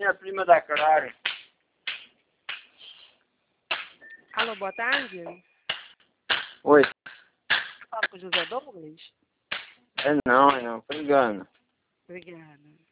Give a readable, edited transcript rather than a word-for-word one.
minha prima da Clara. Alô, boa tarde. Oi. Fala com o José Douglas. É não, foi engano. Obrigada.